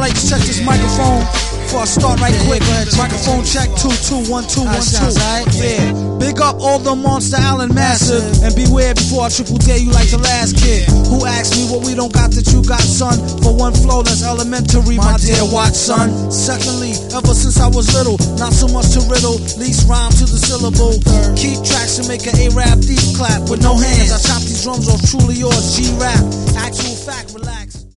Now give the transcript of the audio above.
like to check this microphone before I start right quick. Microphone check 2 2 1 2 1 2. Yeah. Big up all the Monster Allen Massive, and beware before I triple dare you like the last kid who asked me what we don't got that you got, son. For one flow that's elementary, my dear Watson. Secondly, ever since I was little, not so much to riddle, least rhyme to the syllable. Keep tracks and make an A-rap deep clap with no hands. I chop these drums off truly yours, G-rap. Actual fact, relax.